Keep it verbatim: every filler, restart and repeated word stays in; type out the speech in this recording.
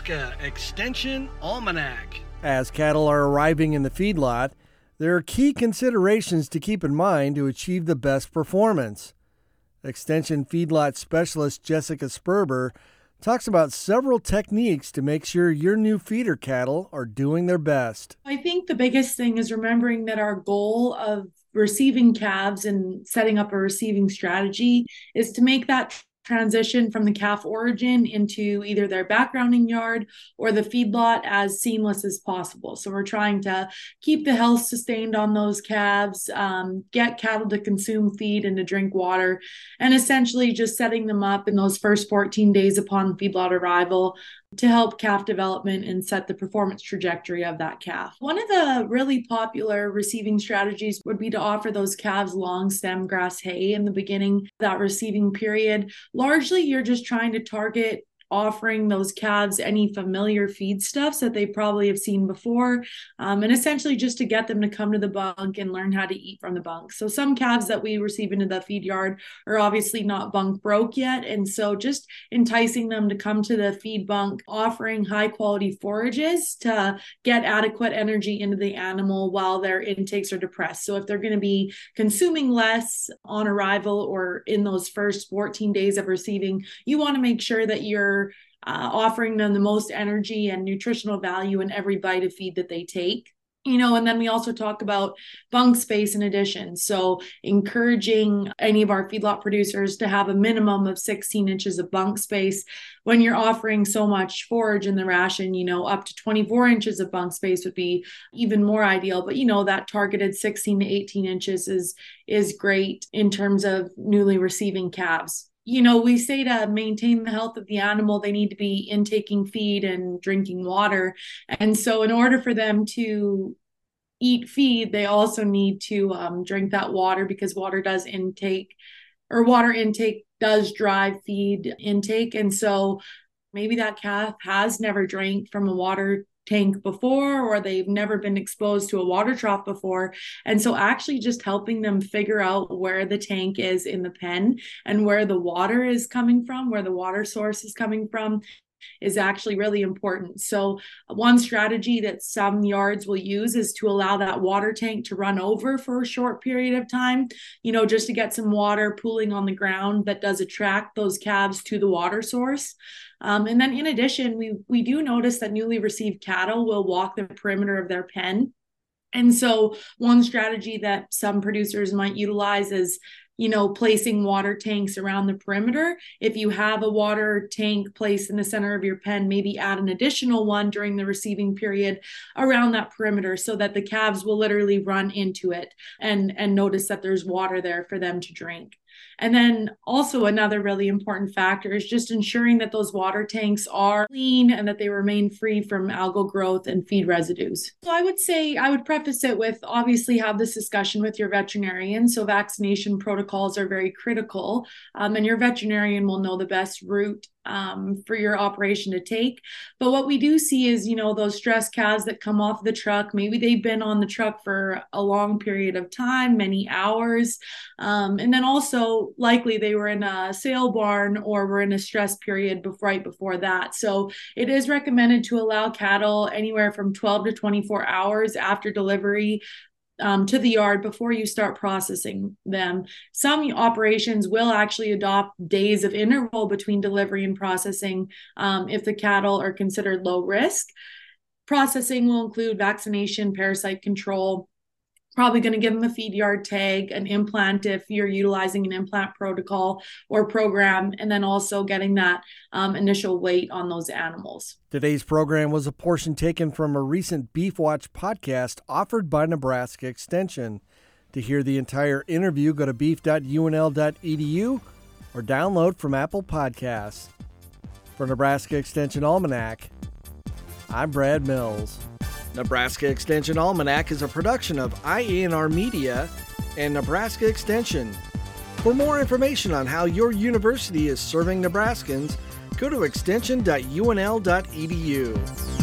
Nebraska Extension Almanac. As cattle are arriving in the feedlot, there are key considerations to keep in mind to achieve the best performance. Extension feedlot specialist Jessica Sperber talks about several techniques to make sure your new feeder cattle are doing their best. I think the biggest thing is remembering that our goal of receiving calves and setting up a receiving strategy is to make that transition from the calf origin into either their backgrounding yard or the feedlot as seamless as possible. So we're trying to keep the health sustained on those calves, um, get cattle to consume feed and to drink water, and essentially just setting them up in those first fourteen days upon feedlot arrival to help calf development and set the performance trajectory of that calf. One of the really popular receiving strategies would be to offer those calves long stem grass hay in the beginning of that receiving period. Largely, you're just trying to target offering those calves any familiar feedstuffs that they probably have seen before, um, and essentially just to get them to come to the bunk and learn how to eat from the bunk. So some calves that we receive into the feed yard are obviously not bunk broke yet, and so just enticing them to come to the feed bunk, offering high quality forages to get adequate energy into the animal while their intakes are depressed. So if they're going to be consuming less on arrival or in those first fourteen days of receiving, you want to make sure that you're Uh, offering them the most energy and nutritional value in every bite of feed that they take. You know, and then we also talk about bunk space in addition. So encouraging any of our feedlot producers to have a minimum of sixteen inches of bunk space. When you're offering so much forage in the ration, you know, up to twenty-four inches of bunk space would be even more ideal. But, you know, that targeted sixteen to eighteen inches is, is great in terms of newly receiving calves. You know, we say to maintain the health of the animal, they need to be intaking feed and drinking water. And so in order for them to eat feed, they also need to um, drink that water, because water does intake or water intake does drive feed intake. And so maybe that calf has never drank from a water tank before, or they've never been exposed to a water trough before. And so actually just helping them figure out where the tank is in the pen and where the water is coming from, where the water source is coming from, is actually really important. So one strategy that some yards will use is to allow that water tank to run over for a short period of time, you know, just to get some water pooling on the ground that does attract those calves to the water source. Um, and then in addition, we, we do notice that newly received cattle will walk the perimeter of their pen. And so one strategy that some producers might utilize is, you know, placing water tanks around the perimeter. If you have a water tank placed in the center of your pen, maybe add an additional one during the receiving period around that perimeter, so that the calves will literally run into it and, and notice that there's water there for them to drink. And then also another really important factor is just ensuring that those water tanks are clean and that they remain free from algal growth and feed residues. So I would say, I would preface it with, obviously have this discussion with your veterinarian. So vaccination protocols are very critical, um, and your veterinarian will know the best route um, for your operation to take. But what we do see is, you know, those stressed calves that come off the truck, maybe they've been on the truck for a long period of time, many hours. Um, and then also likely they were in a sale barn or were in a stress period before, right before that. So it is recommended to allow cattle anywhere from twelve to twenty-four hours after delivery Um, to the yard before you start processing them. Some operations will actually adopt days of interval between delivery and processing um, if the cattle are considered low risk. Processing will include vaccination, parasite control, probably going to give them a feed yard tag, an implant if you're utilizing an implant protocol or program, and then also getting that um, initial weight on those animals. Today's program was a portion taken from a recent Beef Watch podcast offered by Nebraska Extension. To hear the entire interview, go to beef dot u n l dot e d u or download from Apple Podcasts. For Nebraska Extension Almanac, I'm Brad Mills. Nebraska Extension Almanac is a production of I A N R Media and Nebraska Extension. For more information on how your university is serving Nebraskans, go to extension dot u n l dot e d u.